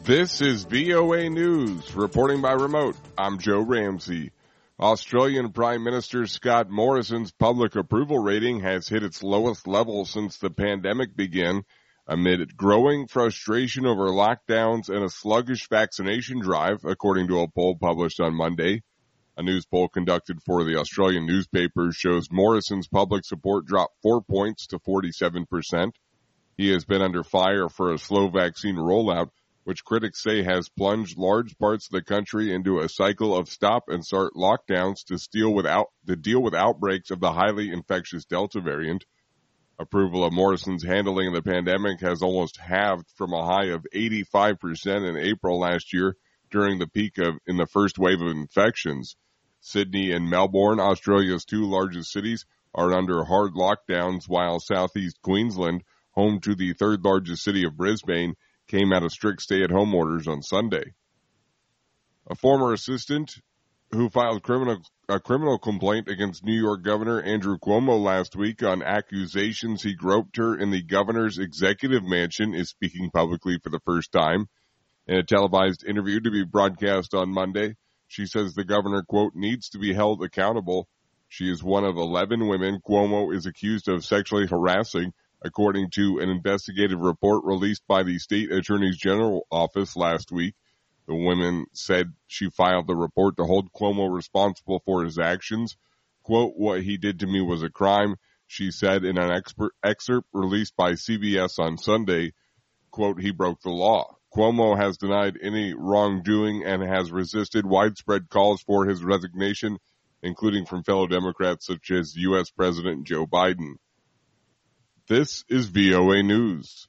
This is VOA News, reporting by remote. I'm Joe Ramsey. Australian Prime Minister Scott Morrison's public approval rating has hit its lowest level since the pandemic began, amid growing frustration over lockdowns and a sluggish vaccination drive, according to a poll published on Monday. A news poll conducted for the Australian newspaper shows Morrison's public support dropped 4 points to 47%. He has been under fire for a slow vaccine rollout, which critics say has plunged large parts of the country into a cycle of stop-and-start lockdowns to deal with outbreaks of the highly infectious Delta variant. Approval of Morrison's handling of the pandemic has almost halved from a high of 85% in April last year during the peak in the first wave of infections. Sydney and Melbourne, Australia's two largest cities, are under hard lockdowns, while southeast Queensland, home to the third largest city of Brisbane, came out of strict stay-at-home orders on Sunday. A former assistant who filed a criminal complaint against New York Governor Andrew Cuomo last week on accusations he groped her in the governor's executive mansion is speaking publicly for the first time. In a televised interview to be broadcast on Monday, she says the governor, quote, needs to be held accountable. She is one of 11 women Cuomo is accused of sexually harassing, according to an investigative report released by the state attorney's general office last week. The women said she filed the report to hold Cuomo responsible for his actions. Quote, what he did to me was a crime, she said in an excerpt released by CBS on Sunday. Quote, he broke the law. Cuomo has denied any wrongdoing and has resisted widespread calls for his resignation, including from fellow Democrats such as U.S. President Joe Biden. This is VOA News.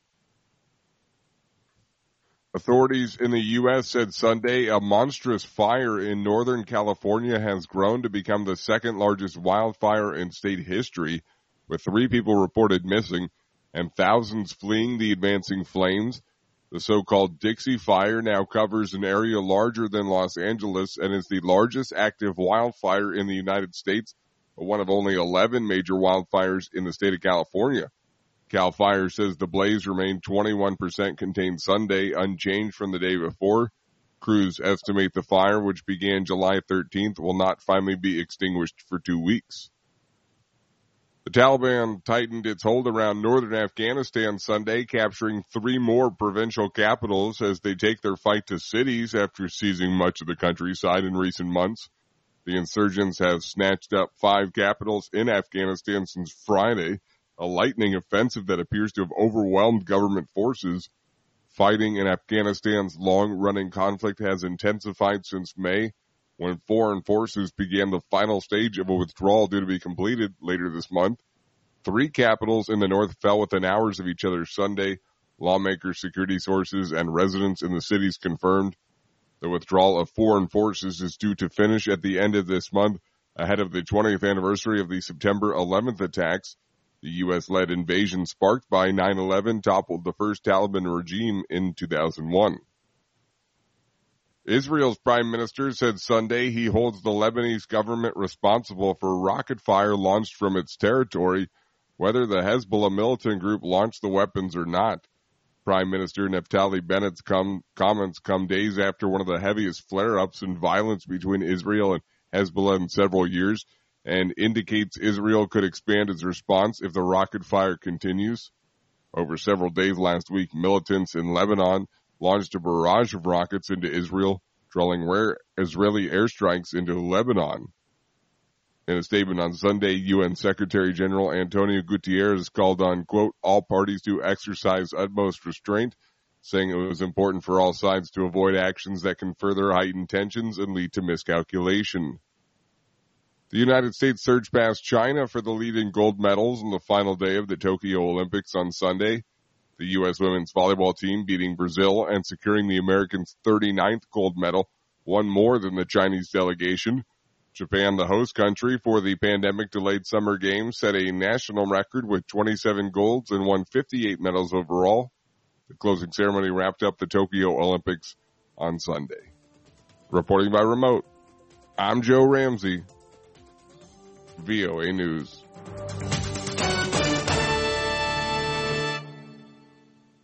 Authorities in the U.S. said Sunday a monstrous fire in Northern California has grown to become the second largest wildfire in state history, with 3 people reported missing and thousands fleeing the advancing flames. The so-called Dixie Fire now covers an area larger than Los Angeles and is the largest active wildfire in the United States, one of only 11 major wildfires in the state of California. CAL FIRE says the blaze remained 21% contained Sunday, unchanged from the day before. Crews estimate the fire, which began July 13th, will not finally be extinguished for 2 weeks. The Taliban tightened its hold around northern Afghanistan Sunday, capturing 3 more provincial capitals as they take their fight to cities after seizing much of the countryside in recent months. The insurgents have snatched up 5 capitals in Afghanistan since Friday, a lightning offensive that appears to have overwhelmed government forces. Fighting in Afghanistan's long-running conflict has intensified since May, when foreign forces began the final stage of a withdrawal due to be completed later this month. 3 capitals in the north fell within hours of each other Sunday. Lawmakers, security sources, and residents in the cities confirmed. The withdrawal of foreign forces is due to finish at the end of this month, ahead of the 20th anniversary of the September 11th attacks. The U.S.-led invasion sparked by 9/11 toppled the first Taliban regime in 2001. Israel's prime minister said Sunday he holds the Lebanese government responsible for rocket fire launched from its territory, whether the Hezbollah militant group launched the weapons or not. Prime Minister Naftali Bennett's comments come days after one of the heaviest flare-ups in violence between Israel and Hezbollah in several years, and indicates Israel could expand its response if the rocket fire continues. Over several days last week, militants in Lebanon launched a barrage of rockets into Israel, drawing rare Israeli airstrikes into Lebanon. In a statement on Sunday, UN Secretary General Antonio Guterres called on, quote, all parties to exercise utmost restraint, saying it was important for all sides to avoid actions that can further heighten tensions and lead to miscalculation. The United States surged past China for the lead in gold medals on the final day of the Tokyo Olympics on Sunday. The U.S. women's volleyball team beating Brazil and securing the Americans' 39th gold medal, one more than the Chinese delegation. Japan, the host country for the pandemic-delayed Summer Games, set a national record with 27 golds and won 58 medals overall. The closing ceremony wrapped up the Tokyo Olympics on Sunday. Reporting by remote, I'm Joe Ramsey, VOA News.